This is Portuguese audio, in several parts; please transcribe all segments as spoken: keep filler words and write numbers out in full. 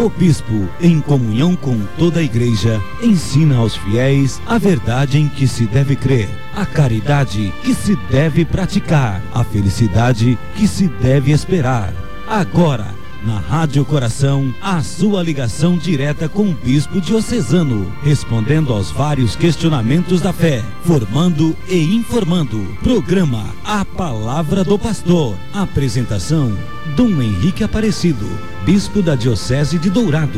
O bispo, em comunhão com toda a igreja, ensina aos fiéis a verdade em que se deve crer, a caridade que se deve praticar, a felicidade que se deve esperar. Agora, na Rádio Coração, a sua ligação direta com o bispo diocesano, respondendo aos vários questionamentos da fé, formando e informando. Programa A Palavra do Pastor. Apresentação: Dom Henrique Aparecido, bispo da Diocese de Dourados.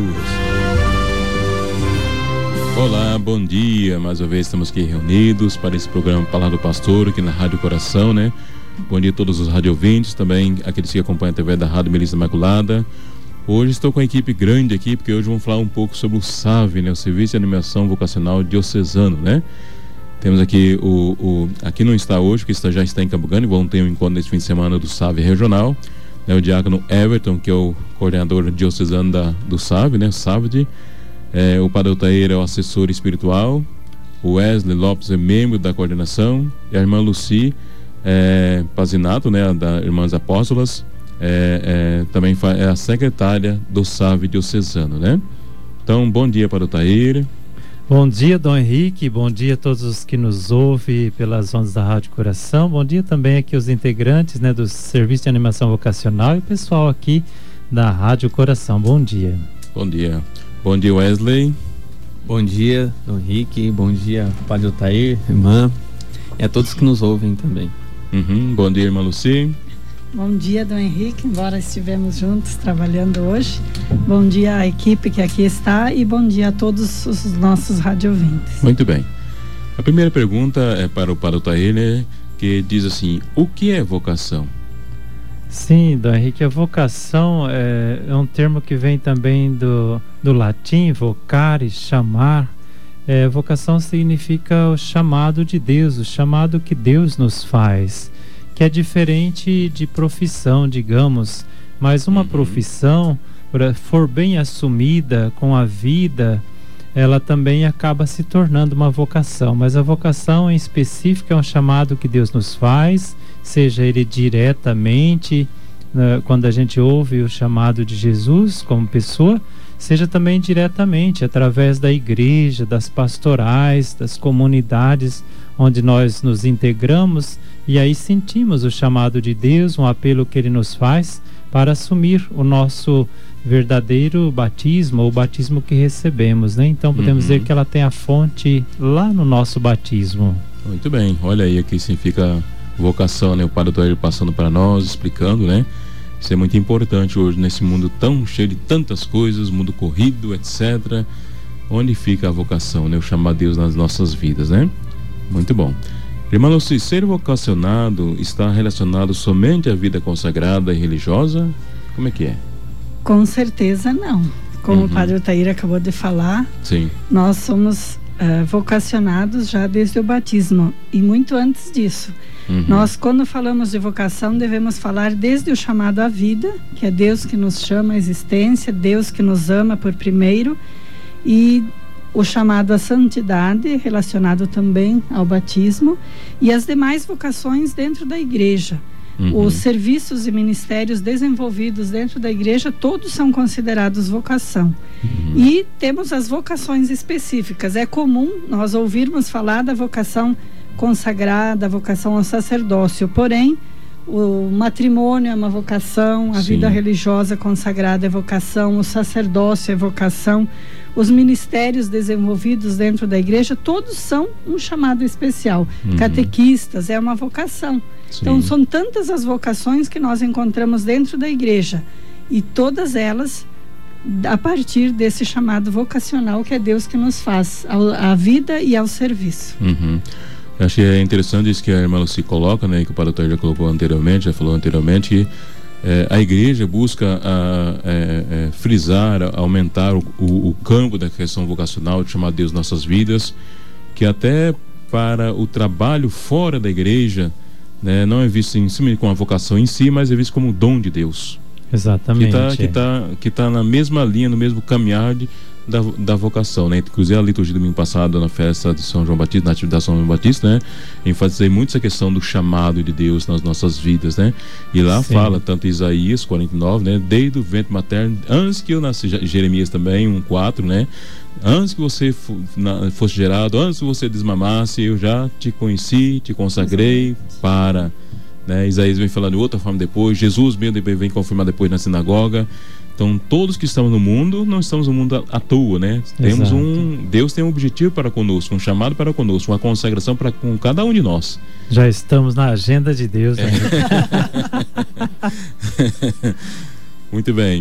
Olá, bom dia. Mais uma vez estamos aqui reunidos para esse programa Palavra do Pastor, aqui na Rádio Coração, né? Bom dia a todos os rádio ouvintes, também aqueles que acompanham através da Rádio Melissa Imaculada. Hoje estou com a equipe grande aqui, porque hoje vamos falar um pouco sobre o S A V, né? O Serviço de Animação Vocacional Diocesano, né? Temos aqui o, o aqui não está hoje, porque está, já está em Campo Grande. Vamos ter um encontro nesse fim de semana do S A V regional, né? O diácono Everton, que é o coordenador diocesano da, do S A V, né? S A V D. É, o Padre Altair é o assessor espiritual. O Wesley Lopes é membro da coordenação. E a irmã Lucy É, Pazinato, né, da Irmãs Apóstolas, é, é, também é a secretária do S A V diocesano, né? Então, bom dia para o Taíra. Bom dia, Dom Henrique, bom dia a todos os que nos ouvem pelas ondas da Rádio Coração. Bom dia também aqui os integrantes, né, do Serviço de Animação Vocacional e o pessoal aqui da Rádio Coração. Bom dia. Bom dia. Bom dia, Wesley. Bom dia, Dom Henrique, bom dia, Padre Altair, irmã, e a todos que nos ouvem também. Uhum. Bom dia, irmã Lucy. Bom dia, Dom Henrique, embora estivemos juntos trabalhando hoje. Bom dia à equipe que aqui está e bom dia a todos os nossos radio-ouvintes. Muito bem. A primeira pergunta é para o Padre Altair, né, que diz assim: o que é vocação? Sim, Dom Henrique, a vocação é, é um termo que vem também do, do latim, vocare, chamar. É, vocação significa o chamado de Deus, o chamado que Deus nos faz, que é diferente de profissão, digamos, mas uma uhum. profissão, for bem assumida com a vida, ela também acaba se tornando uma vocação, mas a vocação em específico é um chamado que Deus nos faz, seja ele diretamente, né, quando a gente ouve o chamado de Jesus como pessoa, seja também diretamente através da igreja, das pastorais, das comunidades onde nós nos integramos e aí sentimos o chamado de Deus, um apelo que Ele nos faz para assumir o nosso verdadeiro batismo, ou batismo que recebemos, né? Então podemos uhum. dizer que ela tem a fonte lá no nosso batismo. Muito bem, olha aí o que significa vocação, né? O Padre Altair passando para nós, explicando, né? Isso é muito importante hoje nesse mundo tão cheio de tantas coisas, mundo corrido, etcétera. Onde fica a vocação, né? O chamar Deus nas nossas vidas, né? Muito bom. Irmã Lucy, ser vocacionado está relacionado somente à vida consagrada e religiosa? Como é que é? Com certeza não. Como uhum. o Padre Altair acabou de falar, Sim. nós somos uh, vocacionados já desde o batismo e muito antes disso. Uhum. Nós, quando falamos de vocação, devemos falar desde o chamado à vida, que é Deus que nos chama à existência, Deus que nos ama por primeiro, e o chamado à santidade, relacionado também ao batismo, e as demais vocações dentro da igreja. Uhum. Os serviços e ministérios desenvolvidos dentro da igreja, todos são considerados vocação. Uhum. E temos as vocações específicas. É comum nós ouvirmos falar da vocação consagrada, a vocação ao sacerdócio, porém o matrimônio é uma vocação, a Sim. vida religiosa consagrada é vocação, o sacerdócio é vocação, os ministérios desenvolvidos dentro da igreja, todos são um chamado especial. Uhum. Catequistas é uma vocação. Sim. Então são tantas as vocações que nós encontramos dentro da igreja e todas elas a partir desse chamado vocacional que é Deus que nos faz ao, à vida e ao serviço. Uhum. Eu achei interessante isso que a irmã Lucy coloca, né, que o Padre Altair já colocou anteriormente, já falou anteriormente, que é, a igreja busca a, é, é, frisar, a, aumentar o, o, o campo da questão vocacional, de chamar Deus nossas vidas, que até para o trabalho fora da igreja, né, não é visto em cima com a vocação em si, mas é visto como um dom de Deus. Exatamente. Que está que tá, que tá na mesma linha, no mesmo caminhar de, da, da vocação, né? Inclusive a liturgia do domingo passado, na festa de São João Batista, na atividade de São João Batista, né? Enfatizei muito essa questão do chamado de Deus nas nossas vidas, né? E lá Sim. fala, tanto Isaías quarenta e nove, né? Desde o ventre materno, antes que eu nasci, Jeremias também, um quatro, né? Antes que você fosse gerado, antes que você desmamasse, eu já te conheci, te consagrei para... Né? Isaías vem falando de outra forma depois, Jesus mesmo vem confirmar depois na sinagoga. Então todos que estamos no mundo, não estamos no mundo à, à toa, né? Temos um, Deus tem um objetivo para conosco, um chamado para conosco, uma consagração para com cada um de nós. Já estamos na agenda de Deus, né? É. Muito bem.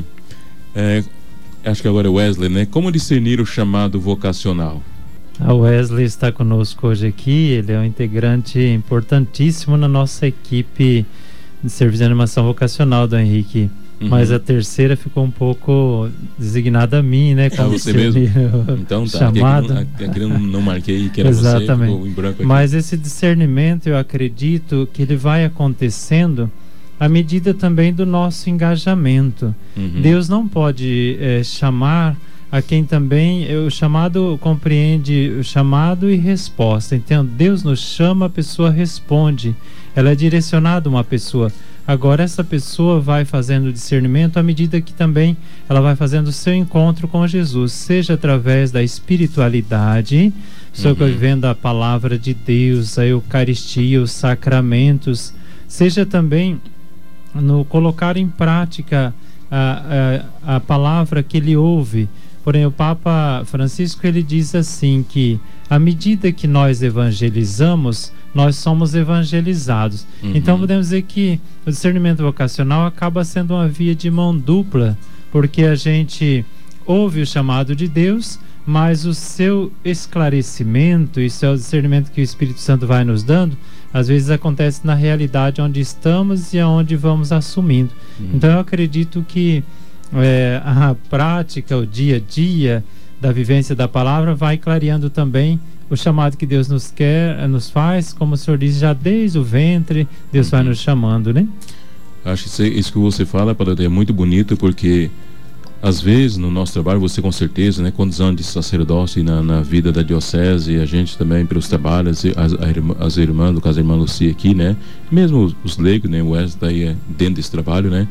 É, acho que agora é Wesley, né? Como discernir o chamado vocacional? A Wesley está conosco hoje aqui, ele é um integrante importantíssimo na nossa equipe de serviço de animação vocacional do Henrique, uhum. mas a terceira ficou um pouco designada a mim, né? Ah, você mesmo? Então tá, chamada. Aqui, aqui eu não, não marquei que era Exatamente. Você, ficou em branco aqui. Mas esse discernimento, eu acredito que ele vai acontecendo à medida também do nosso engajamento. Uhum. Deus não pode é, chamar a quem também o chamado compreende o chamado e resposta. Então Deus nos chama, a pessoa responde, ela é direcionada a uma pessoa. Agora essa pessoa vai fazendo discernimento à medida que também ela vai fazendo o seu encontro com Jesus, seja através da espiritualidade, uhum. vivendo a palavra de Deus, a Eucaristia, os sacramentos, seja também no colocar em prática a, a, a palavra que ele ouve. Porém, o Papa Francisco, ele diz assim que à medida que nós evangelizamos, nós somos evangelizados. Uhum. Então podemos dizer que o discernimento vocacional acaba sendo uma via de mão dupla, porque a gente ouve o chamado de Deus, mas o seu esclarecimento, isso é o discernimento que o Espírito Santo vai nos dando, às vezes acontece na realidade onde estamos e aonde vamos assumindo. Uhum. Então eu acredito que É, a prática, o dia a dia da vivência da palavra vai clareando também o chamado que Deus nos quer, nos faz, como o senhor diz, já desde o ventre Deus uhum. vai nos chamando, né? Acho que isso que você fala, Padre, é muito bonito, porque às vezes no nosso trabalho, você com certeza, né, quantos anos de sacerdócio na, na vida da diocese, a gente também pelos trabalhos, as, as irmãs, no caso a irmã Lucia aqui, né, mesmo os, os leigos, né, o Wesley está aí dentro desse trabalho, né,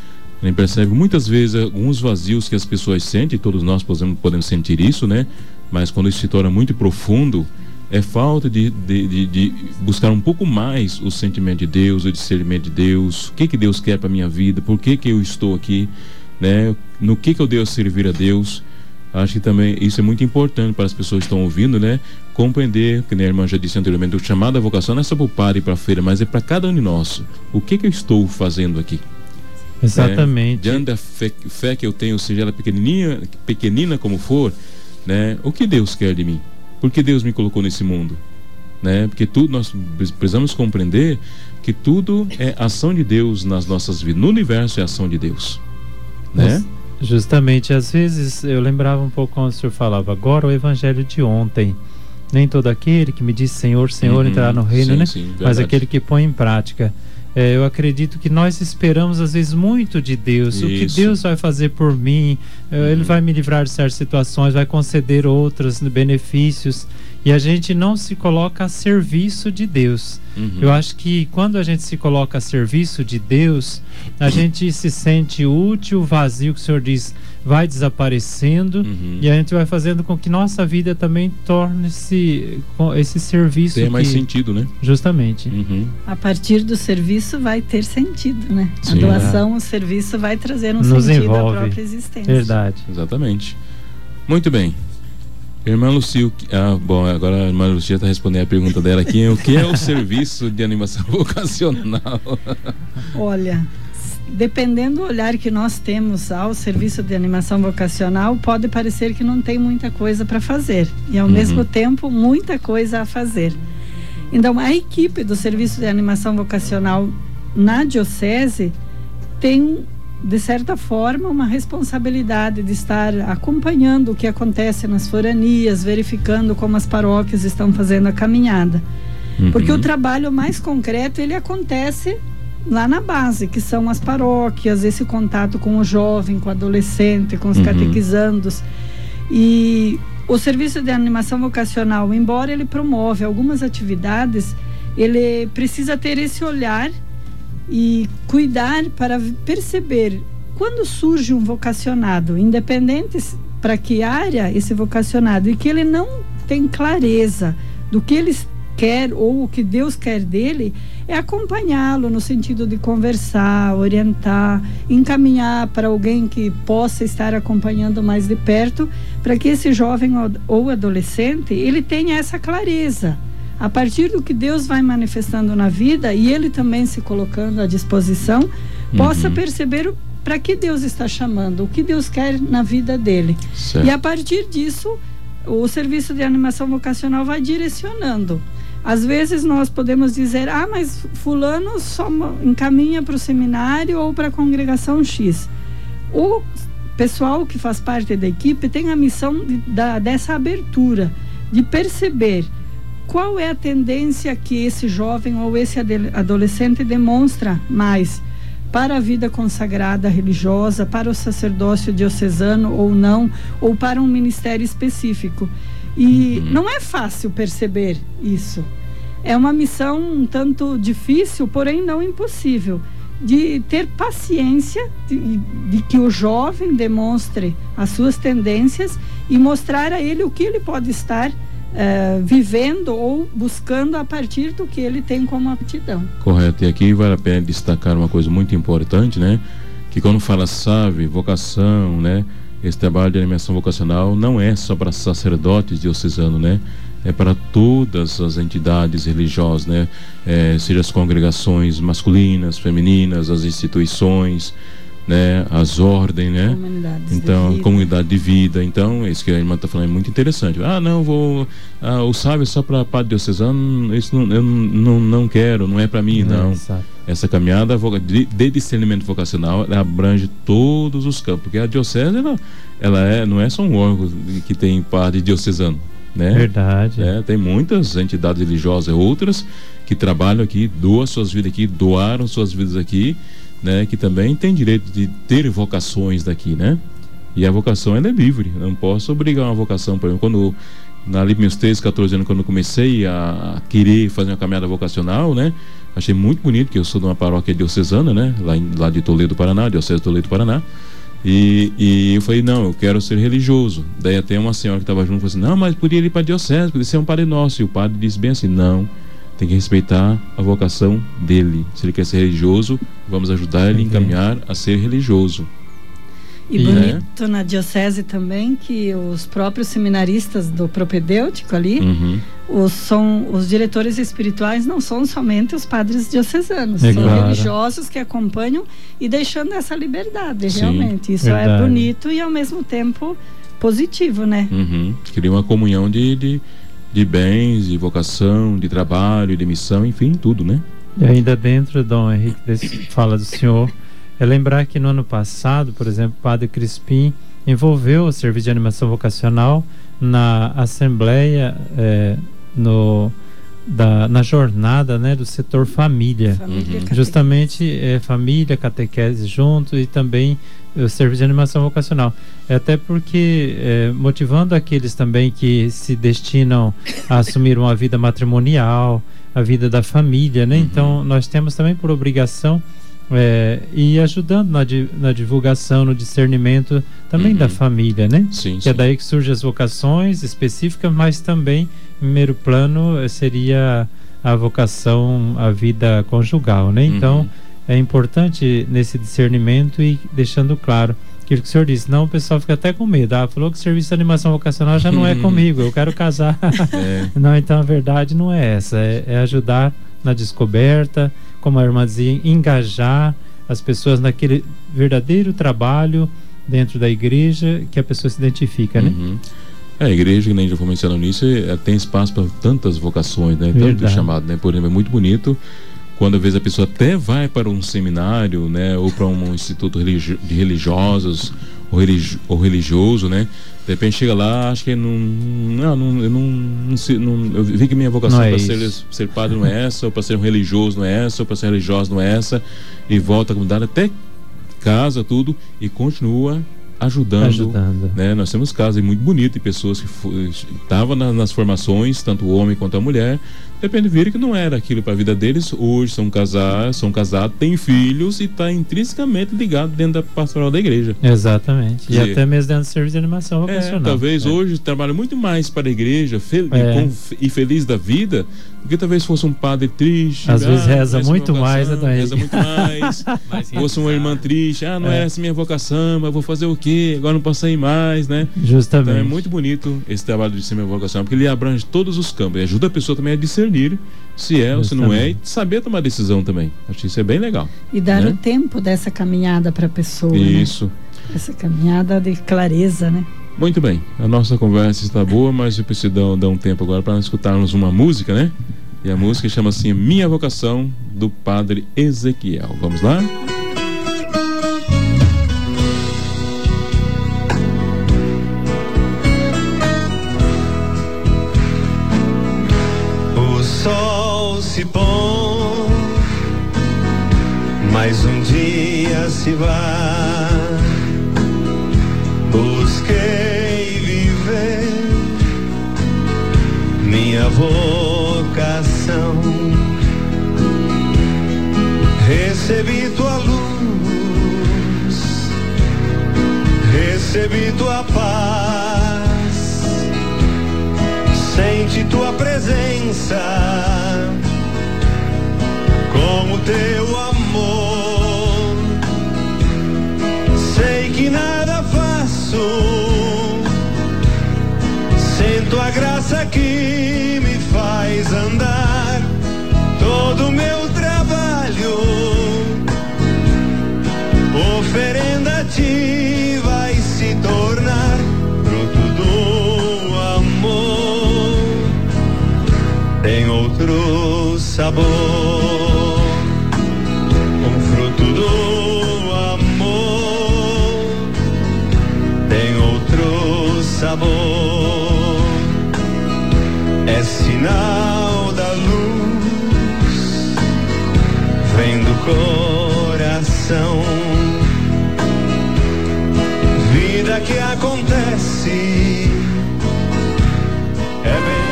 a gente percebe muitas vezes alguns vazios que as pessoas sentem, todos nós podemos, podemos sentir isso, né? Mas quando isso se torna muito profundo, é falta de, de, de, de buscar um pouco mais o sentimento de Deus, o discernimento de Deus, o que que Deus quer para minha vida, por que que eu estou aqui, né? No que que eu devo servir a Deus. Acho que também isso é muito importante para as pessoas que estão ouvindo, né? Compreender, que nem a irmã já disse anteriormente, o chamado à vocação não é só para o padre e para a feira, mas é para cada um de nós. O que que eu estou fazendo aqui? Exatamente. Né? Diante da fé, fé que eu tenho, seja ela pequenininha, pequenina como for, né? O que Deus quer de mim? Por que Deus me colocou nesse mundo? Né? Porque tudo, nós precisamos compreender que tudo é ação de Deus nas nossas vidas. No universo é ação de Deus, né? Justamente, às vezes eu lembrava um pouco quando o senhor falava agora o evangelho de ontem. Nem todo aquele que me diz Senhor, Senhor uhum, entrará no reino, sim, né? Sim, mas aquele que põe em prática. É, eu acredito que nós esperamos às vezes muito de Deus. Isso. O que Deus vai fazer por mim, uhum. Ele vai me livrar de certas situações, vai conceder outros benefícios, e a gente não se coloca a serviço de Deus. Uhum. Eu acho que quando a gente se coloca a serviço de Deus, a gente se sente útil, vazio, que o Senhor diz, vai desaparecendo, uhum. e a gente vai fazendo com que nossa vida também torne-se esse serviço. Tem mais que, sentido, né? Justamente. Uhum. A partir do serviço vai ter sentido, né? Sim. A doação, é. o serviço vai trazer um Nos sentido envolve. à própria existência. Verdade. Exatamente. Muito bem. Irmã Lucia, ah, bom, agora a irmã Lucia está respondendo a pergunta dela aqui. O que é o serviço de animação vocacional? Olha, dependendo do olhar que nós temos ao serviço de animação vocacional, pode parecer que não tem muita coisa para fazer e ao uhum. mesmo tempo muita coisa a fazer. Então a equipe do serviço de animação vocacional na diocese tem, de certa forma, uma responsabilidade de estar acompanhando o que acontece nas foranias, verificando como as paróquias estão fazendo a caminhada. Uhum. Porque o trabalho mais concreto, ele acontece lá na base, que são as paróquias, esse contato com o jovem, com o adolescente, com os uhum. catequizandos. E o serviço de animação vocacional, embora ele promove algumas atividades, ele precisa ter esse olhar e cuidar para perceber quando surge um vocacionado, independente para que área esse vocacionado, e que ele não tem clareza do que ele quer ou o que Deus quer dele, é acompanhá-lo no sentido de conversar, orientar, encaminhar para alguém que possa estar acompanhando mais de perto, para que esse jovem ou adolescente, ele tenha essa clareza. A partir do que Deus vai manifestando na vida, e ele também se colocando à disposição, uhum. possa perceber para que Deus está chamando, o que Deus quer na vida dele. Certo. E a partir disso, o serviço de animação vocacional vai direcionando. Às vezes nós podemos dizer, ah, mas fulano só encaminha para o seminário ou para a congregação X. O pessoal que faz parte da equipe tem a missão de, da, dessa abertura, de perceber qual é a tendência que esse jovem ou esse adolescente demonstra mais para a vida consagrada religiosa, para o sacerdócio diocesano ou não, ou para um ministério específico. E uhum. não é fácil perceber isso. É uma missão um tanto difícil, porém não impossível, de ter paciência de, de que o jovem demonstre as suas tendências e mostrar a ele o que ele pode estar uh, vivendo ou buscando a partir do que ele tem como aptidão. Correto. E aqui vale a pena destacar uma coisa muito importante, né? Que quando fala sabe, vocação, né? Esse trabalho de animação vocacional não é só para sacerdotes diocesanos, né? É para todas as entidades religiosas, né? É, seja as congregações masculinas, femininas, as instituições, né? As ordens, né? Comunidades então, de vida. Comunidade de vida. Então, isso que a irmã está falando é muito interessante. Ah, não, vou... Ah, o sábio é só para padre diocesano, isso não, eu não, não quero, não é para mim, não. não. Essa caminhada de, de discernimento vocacional, ela abrange todos os campos, porque a diocese, ela, ela é, não é só um órgão que tem padre diocesano, né? Verdade. É, tem muitas entidades religiosas, outras que trabalham aqui, doam suas vidas aqui, doaram suas vidas aqui, né? Que também tem direito de ter vocações daqui, né? E a vocação, ela é livre, não posso obrigar uma vocação. Por exemplo, quando na ali meus treze, catorze anos, quando eu comecei a querer fazer uma caminhada vocacional, né? Achei muito bonito, que eu sou de uma paróquia diocesana, né? Lá, em, lá de Toledo, Paraná, diocese de Toledo, Paraná. E, e eu falei, não, eu quero ser religioso. Daí até uma senhora que estava junto falou assim, não, mas podia ir para a diocese, podia ser um padre nosso. E o padre disse bem assim, não, tem que respeitar a vocação dele. Se ele quer ser religioso, vamos ajudar ele a encaminhar a ser religioso. E bonito, né? Na diocese também, que os próprios seminaristas do propedêutico ali, uhum. os, são, os diretores espirituais não são somente os padres diocesanos, é são claro. religiosos que acompanham e deixando essa liberdade. Sim, realmente. Isso verdade. É bonito e ao mesmo tempo positivo, né? Uhum. Cria uma comunhão de, de, de bens, de vocação, de trabalho, de missão, enfim, tudo, né? E ainda dentro, Dom Henrique, desse, fala do senhor. É lembrar que no ano passado, por exemplo, o Padre Crispim envolveu o serviço de animação vocacional na assembleia, é, no, da, na jornada, né, do setor família. família uhum. Justamente é, família, catequese junto e também o serviço de animação vocacional. É até porque é, motivando aqueles também que se destinam a assumir uma vida matrimonial, a vida da família, né? Uhum. Então nós temos também por obrigação É, e ajudando na, di, na divulgação, no discernimento também uhum. da família, né? Sim, que sim. é daí que surgem as vocações específicas, mas também, em primeiro plano, seria a vocação, a vida conjugal, né? Uhum. Então, é importante nesse discernimento e deixando claro aquilo que o senhor disse. Não, o pessoal fica até com medo. Ah, falou que o serviço de animação vocacional já não é comigo, eu quero casar. É. Não, então a verdade não é essa, é, é ajudar na descoberta, como a irmã dizia, engajar as pessoas naquele verdadeiro trabalho dentro da igreja que a pessoa se identifica, né? Uhum. É, a igreja, que nem já foi mencionando nisso, é, tem espaço para tantas vocações, né? Tanto chamado, né? Por exemplo, é muito bonito quando às vezes a pessoa até vai para um seminário, né? Ou para um instituto religio- de religiosos ou, religi- ou religioso, né? De repente chega lá, acho que não, não, não, eu não, não, sei, não eu vi que minha vocação é para ser, ser padre não é essa, ou para ser um religioso não é essa, ou para ser religioso não é essa, e volta à comunidade, até casa tudo, e continua ajudando, ajudando. Né? Nós temos casos muito bonitos de pessoas que estavam na, nas formações, tanto o homem quanto a mulher, depende, viram que não era aquilo para a vida deles, hoje são casados, são casados, têm filhos e está intrinsecamente ligado dentro da pastoral da igreja. Exatamente. E, e até mesmo dentro do serviço de animação vocacional. É, talvez é. hoje trabalhe muito mais para a igreja fel é. com, e feliz da vida, do que talvez fosse um padre triste. Às ah, vezes reza muito vocação, mais, né, Daí? Reza muito mais. Fosse uma irmã triste, ah, não é. é essa minha vocação, mas vou fazer o quê? Agora não posso ir mais, né? Justamente. Então é muito bonito esse trabalho de ser minha vocação, porque ele abrange todos os campos e ajuda a pessoa também a discernir se é ou se não é, e saber tomar decisão também. Acho que isso é bem legal. E dar né? o tempo dessa caminhada para a pessoa. Isso. Né? Essa caminhada de clareza, né? Muito bem. A nossa conversa está boa, mas eu preciso dar, dar um tempo agora para nós escutarmos uma música, né? E a música chama assim Minha Vocação, do Padre Ezequiel. Vamos lá? O sol se põe, mais um dia se vai. Busquei viver minha vocação, recebi tua luz, recebi tua paz, senti tua presença com o teu amor. Sei que nada faço sem tua graça que me faz andar. Todo meu trabalho, oferenda a ti, vai se tornar fruto do amor. Tem outro sabor, o fruto do amor tem outro sabor. É sinal da luz, vem do coração. Vida que acontece é bem.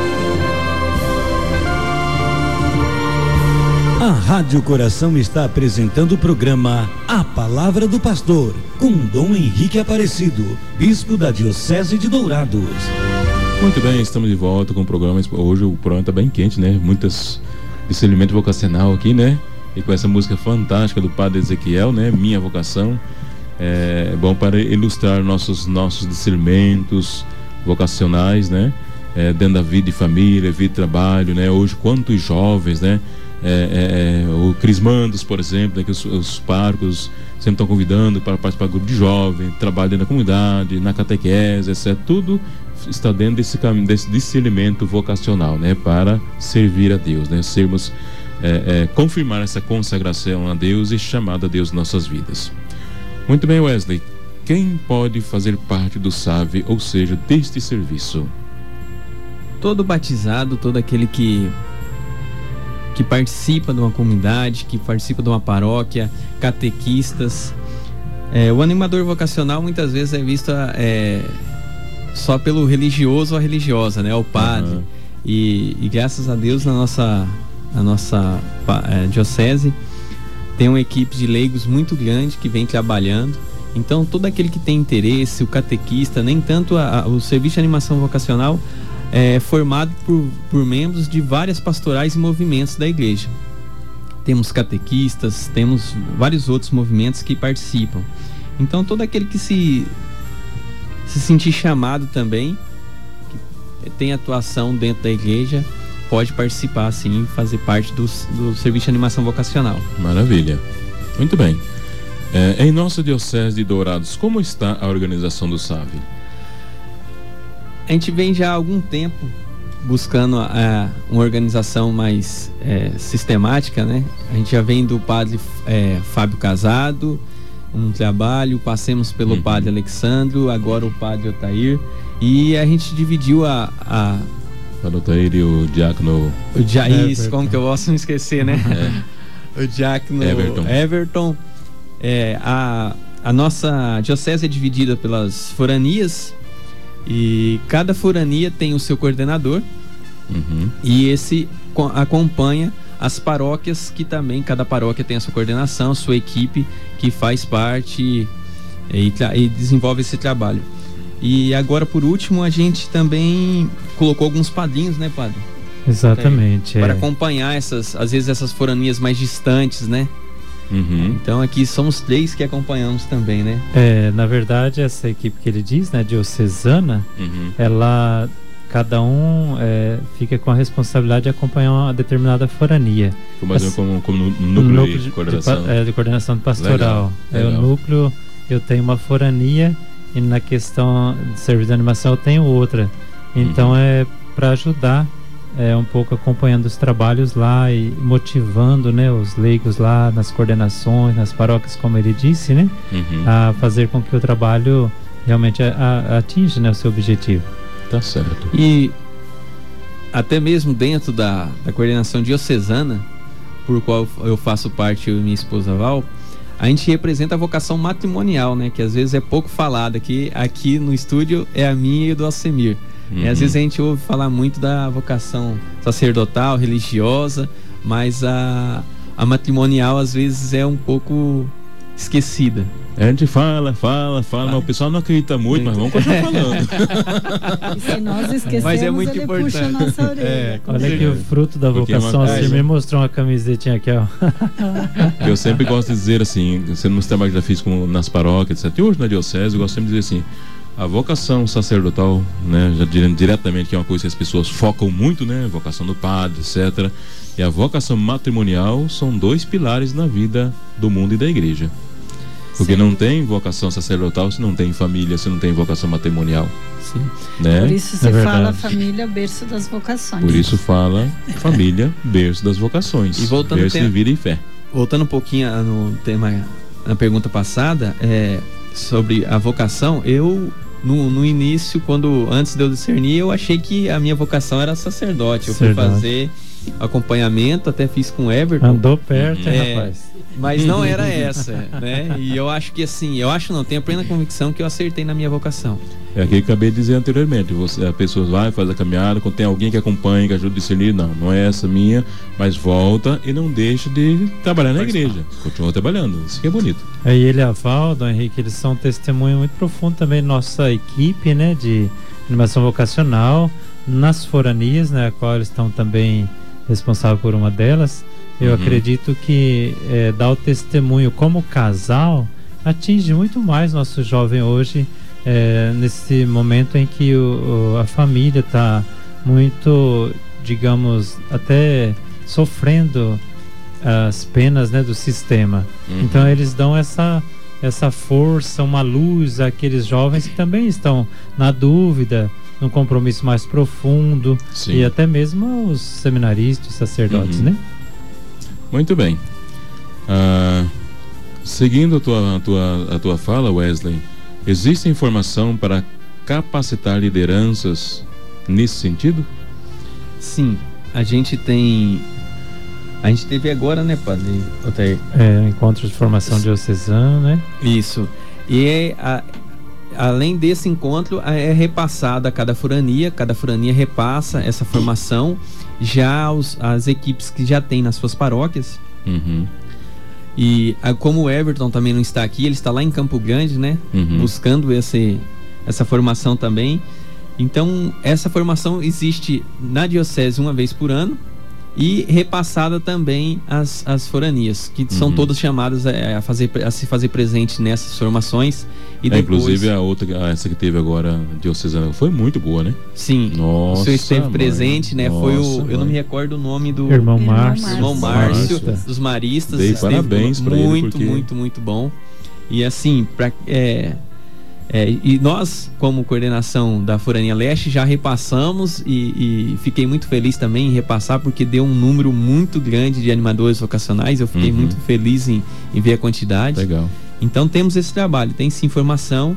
A Rádio Coração está apresentando o programa A Palavra do Pastor, com Dom Henrique Aparecido, bispo da Diocese de Dourados. Muito bem, estamos de volta com o programa. Hoje o programa está bem quente, né? Muitas discernimento vocacional aqui, né? E com essa música fantástica do Padre Ezequiel, né? Minha Vocação. É bom para ilustrar nossos, nossos discernimentos vocacionais, né? É, dentro da vida de família, vida de trabalho, né? Hoje, quantos jovens, né? É, é, o Crismandos, por exemplo, né, que os, os parcos sempre estão convidando para participar do grupo de jovens, trabalho dentro da comunidade, na catequese, etcétera. Tudo está dentro desse caminho, desse discernimento vocacional, né, para servir a Deus, né, sermos, é, é, confirmar essa consagração a Deus e chamada a Deus em nossas vidas. Muito bem, Wesley, quem pode fazer parte do S A V, ou seja, deste serviço? Todo batizado, todo aquele que que participa de uma comunidade, que participa de uma paróquia, catequistas. É, o animador vocacional muitas vezes é visto é, só pelo religioso ou a religiosa, né? O padre. Uhum. E, e graças a Deus na nossa, na nossa é, diocese tem uma equipe de leigos muito grande que vem trabalhando. Então todo aquele que tem interesse, o catequista, nem tanto a, a, o serviço de animação vocacional é formado por, por membros de várias pastorais e movimentos da igreja. Temos catequistas, temos vários outros movimentos que participam. Então todo aquele que se, se sentir chamado também, que tem atuação dentro da igreja, pode participar sim, fazer parte do, do serviço de animação vocacional. Maravilha, muito bem. É, em nossa diocese de Dourados, como está a organização do S A V? A gente vem já há algum tempo buscando uh, uma organização mais uh, sistemática, né? A gente já vem do padre uh, Fábio Casado, um trabalho, passemos pelo uhum. padre Alexandro, agora o padre Otair, e a gente dividiu a... a Padre Otair e o diácono... O dia, isso, como que eu posso me esquecer, né? É. O diácono Everton, Everton é, a, a nossa diocese é dividida pelas foranias e cada forania tem o seu coordenador. Uhum. E esse co- acompanha as paróquias, que também cada paróquia tem a sua coordenação, sua equipe que faz parte e, tra- e desenvolve esse trabalho. E agora, por último, a gente também colocou alguns padrinhos, né, padre? Exatamente. Para é. acompanhar essas, às vezes, essas foranias mais distantes, né? Uhum. Então aqui somos três que acompanhamos também, né? É, na verdade, essa equipe que ele diz, né, diocesana, uhum. ela, cada um é, fica com a responsabilidade de acompanhar uma determinada forania. Como, As, como, como no núcleo, núcleo de, de coordenação? De, é, de coordenação pastoral. Legal, é legal. O núcleo, eu tenho uma forania e na questão de serviço de animação eu tenho outra. Então uhum. é para ajudar É, um pouco acompanhando os trabalhos lá e motivando, né, os leigos lá nas coordenações, nas paróquias, como ele disse, né, uhum. a fazer com que o trabalho realmente a, a, atinja, né, o seu objetivo. Tá certo. E até mesmo dentro da, da coordenação diocesana, por qual eu faço parte, eu e minha esposa Val, a gente representa a vocação matrimonial, né, que às vezes é pouco falada, que aqui no estúdio é a minha e do Alcemir. Uhum. E às vezes a gente ouve falar muito da vocação sacerdotal, religiosa, mas a, a matrimonial às vezes é um pouco esquecida. A gente fala, fala, fala, ah. mas o pessoal não acredita muito, mas vamos continuar falando. E se nós esquecemos, mas é muito ele importante. Puxa a nossa orelha. É, olha que o fruto da Porque vocação, é você me mostrou uma camisetinha aqui, ó. Eu sempre gosto de dizer assim, sendo nos trabalhos que já fiz com, nas paróquias, etcétera. E hoje na diocese, eu gosto sempre de dizer assim, a vocação sacerdotal, né, já diretamente, que é uma coisa que as pessoas focam muito, né, vocação do padre, etcétera. E a vocação matrimonial são dois pilares na vida do mundo e da igreja. Porque Sim. não tem vocação sacerdotal se não tem família, se não tem vocação matrimonial. Sim. Né? Por isso se é fala família, berço das vocações. Por isso fala família, berço das vocações. E voltando berço de vida e fé. Voltando um pouquinho no tema, na pergunta passada, é, sobre a vocação, eu no, no início, quando antes de eu discernir, eu achei que a minha vocação era sacerdote. Eu Sacerdote. fui fazer acompanhamento, até fiz com o Everton. Andou perto, é, hein, rapaz? Mas não era essa, né? E eu acho que assim, eu acho não, tenho a plena convicção que eu acertei na minha vocação. É aquilo que eu acabei de dizer anteriormente, você, a pessoa vai, faz a caminhada, quando tem alguém que acompanha, que ajuda a discernir, não, não é essa minha, mas volta e não deixa de trabalhar na igreja, continua trabalhando, isso que é bonito. Aí ele e a Val, Dom Henrique, eles são um testemunho muito profundo também, nossa equipe, né, de animação vocacional, nas foranias, né, a qual eles estão também responsáveis por uma delas. Eu uhum. acredito que é, dar o testemunho como casal atinge muito mais nosso jovem hoje, é, nesse momento em que o, o, a família está muito, digamos, até sofrendo as penas, né, do sistema. Uhum. Então eles dão essa, essa força, uma luz àqueles jovens que também estão na dúvida, num compromisso mais profundo. Sim. E até mesmo os seminaristas, sacerdotes, uhum. né? Muito bem. Ah, seguindo a tua, a, tua, a tua fala, Wesley, existe informação para capacitar lideranças nesse sentido? Sim, a gente tem... A gente teve agora, né, padre Otair? É, encontro de formação diocesana, né? Isso. E é, a, além desse encontro, é repassada a cada forania, cada forania repassa essa formação já aos, as equipes que já tem nas suas paróquias. Uhum. E a, como o Everton também não está aqui, ele está lá em Campo Grande, né? Uhum. Buscando esse, essa formação também. Então, essa formação existe na diocese uma vez por ano e repassada também às, às foranias, que uhum. são todas chamadas a, a, fazer, a se fazer presente nessas formações. E é, depois... Inclusive a outra, essa que teve agora, diocesana, foi muito boa, né? Sim. Nossa, o senhor esteve mãe. presente, né? Nossa, foi o, eu mãe. não me recordo o nome do irmão Márcio, irmão Márcio, dos Maristas. Dei parabéns para ele, muito, porque... muito, muito bom. E assim, pra, é, é, e nós, como coordenação da Forania Leste, já repassamos e, e fiquei muito feliz também em repassar, porque deu um número muito grande de animadores vocacionais. Eu fiquei uhum. muito feliz em, em ver a quantidade. Legal. Então temos esse trabalho, tem sim formação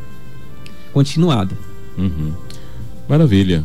continuada. Uhum. Maravilha.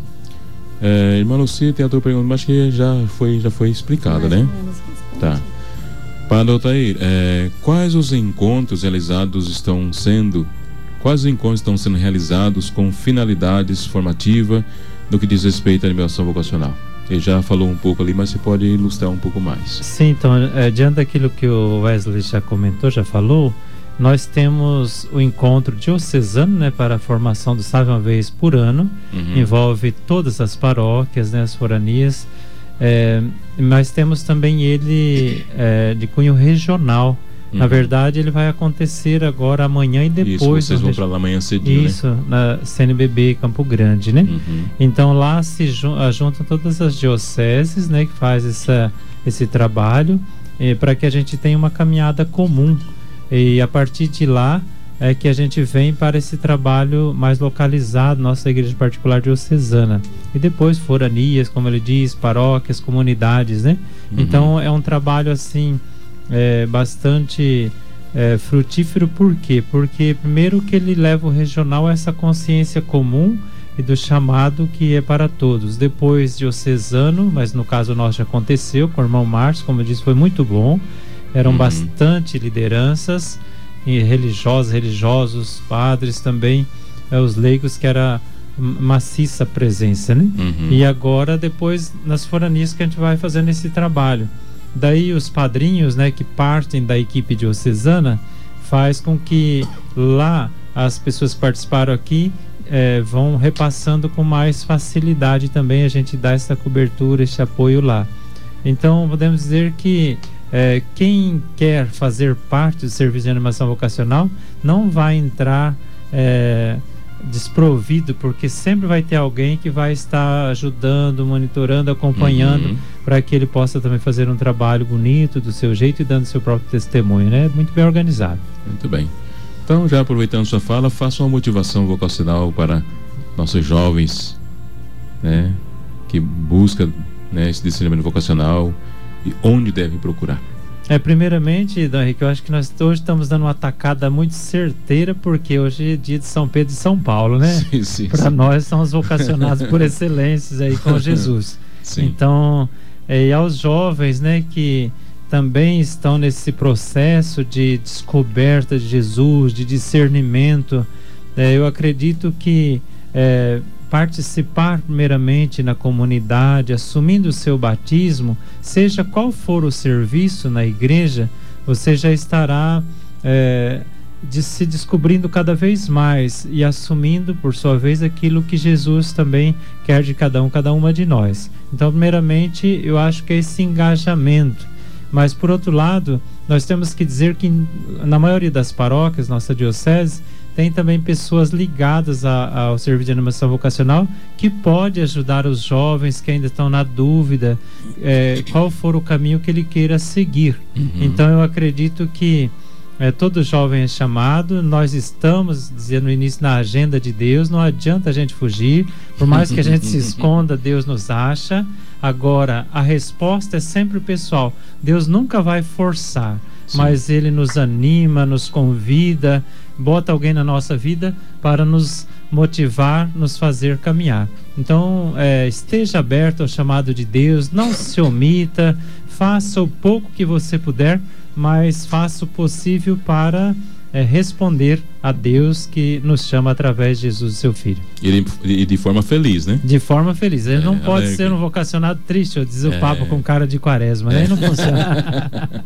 É, irmã Lucia, tem outra pergunta, mas que já foi, já foi explicada, né? Tá. Padre Altair, é, quais os encontros realizados estão sendo, quais os encontros estão sendo realizados com finalidades formativas no que diz respeito à animação vocacional? Ele já falou um pouco ali, mas você pode ilustrar um pouco mais. Sim, então, é, diante daquilo que o Wesley já comentou, já falou, nós temos o encontro diocesano, né, para a formação do sábio uma vez por ano, uhum. envolve todas as paróquias, né, as foranias, é, mas temos também ele é, de cunho regional. Uhum. Na verdade, ele vai acontecer agora amanhã e depois. Isso, vocês vão para lá amanhã cedinho, Isso, né? na C N B B Campo Grande, né? Uhum. Então lá se juntam todas as dioceses, né, que faz essa, esse trabalho, eh, para que a gente tenha uma caminhada comum. E a partir de lá é que a gente vem para esse trabalho mais localizado, nossa igreja particular diocesana. E depois foranias, como ele diz, paróquias, comunidades, né? Uhum. Então é um trabalho assim... É bastante é, frutífero. Por quê? Porque primeiro que ele leva o regional a essa consciência comum e do chamado que é para todos. Depois diocesano, mas no caso nosso já aconteceu com o irmão Márcio, como eu disse, foi muito bom. Eram uhum. bastante lideranças e religiosas, religiosos, padres também, é, os leigos, que era maciça a presença, né? Uhum. E agora depois nas foranias que a gente vai fazendo esse trabalho. Daí os padrinhos, né, que partem da equipe diocesana, faz com que lá as pessoas que participaram aqui é, vão repassando com mais facilidade também, a gente dá essa cobertura, esse apoio lá. Então podemos dizer que é, quem quer fazer parte do serviço de animação vocacional não vai entrar é, desprovido, porque sempre vai ter alguém que vai estar ajudando, monitorando, acompanhando, uhum. para que ele possa também fazer um trabalho bonito do seu jeito e dando seu próprio testemunho, né? Muito bem organizado. Muito bem. Então, já aproveitando sua fala, faça uma motivação vocacional para nossos jovens, né, que busca, né, esse discernimento vocacional e onde devem procurar. É, primeiramente, Dom Henrique, eu acho que nós hoje estamos dando uma atacada muito certeira, porque hoje é dia de São Pedro e São Paulo, né? Sim, sim, para nós somos vocacionados por excelências aí com Jesus. Sim. Então, é, e aos jovens, né, que também estão nesse processo de descoberta de Jesus, de discernimento, é, eu acredito que é, participar primeiramente na comunidade, assumindo o seu batismo, seja qual for o serviço na igreja, você já estará é, de se descobrindo cada vez mais e assumindo por sua vez aquilo que Jesus também quer de cada um, cada uma de nós. Então, primeiramente, eu acho que é esse engajamento. Mas por outro lado, nós temos que dizer que na maioria das paróquias, nossa diocese, tem também pessoas ligadas a, ao serviço de animação vocacional que pode ajudar os jovens que ainda estão na dúvida, é, qual for o caminho que ele queira seguir. Uhum. Então eu acredito que é, todo jovem é chamado, nós estamos, dizia no início, na agenda de Deus, não adianta a gente fugir, por mais que a gente se esconda, Deus nos acha. Agora, a resposta é sempre pessoal, Deus nunca vai forçar. Sim. Mas Ele nos anima, nos convida, bota alguém na nossa vida para nos motivar, nos fazer caminhar. Então, é, esteja aberto ao chamado de Deus, não se omita, faça o pouco que você puder, mas faça o possível para é, responder a Deus que nos chama através de Jesus, seu Filho. E de, e de forma feliz, né? De forma feliz. Ele é, não pode alegre. ser um vocacionado triste, diz o é. Papa com cara de quaresma, né? É. Não funciona.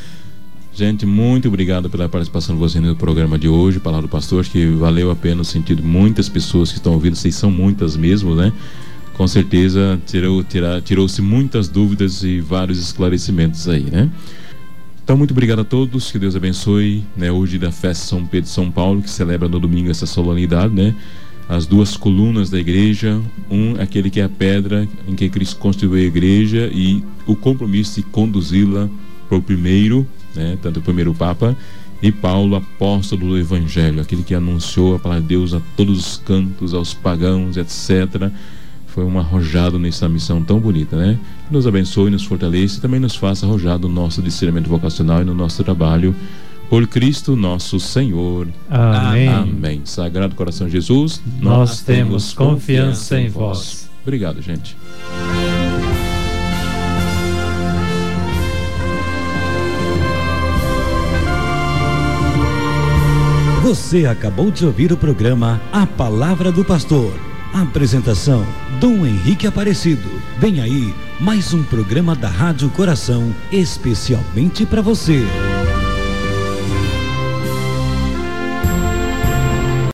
Gente, muito obrigado pela participação de vocês no programa de hoje, Palavra do Pastor. Acho que valeu a pena no sentido de muitas pessoas que estão ouvindo, vocês são muitas mesmo, né? Com certeza tirou, tirou, tirou-se muitas dúvidas e vários esclarecimentos aí, né? Então, muito obrigado a todos, que Deus abençoe, né? Hoje da festa São Pedro e São Paulo, que celebra no domingo essa solenidade, né? As duas colunas da igreja, um, aquele que é a pedra em que Cristo construiu a igreja, e o compromisso de conduzi-la para o primeiro, né? Tanto o primeiro Papa, e Paulo, apóstolo do Evangelho, aquele que anunciou a palavra de Deus a todos os cantos, aos pagãos, etcétera. Foi um arrojado nessa missão tão bonita, né? Que nos abençoe, nos fortaleça e também nos faça arrojado no nosso discernimento vocacional e no nosso trabalho. Por Cristo nosso Senhor. Amém. Amém. Sagrado Coração de Jesus, nós, nós temos confiança em vós. Obrigado, gente. Você acabou de ouvir o programa A Palavra do Pastor. Apresentação: Dom Henrique Aparecido. Vem aí mais um programa da Rádio Coração, especialmente para você.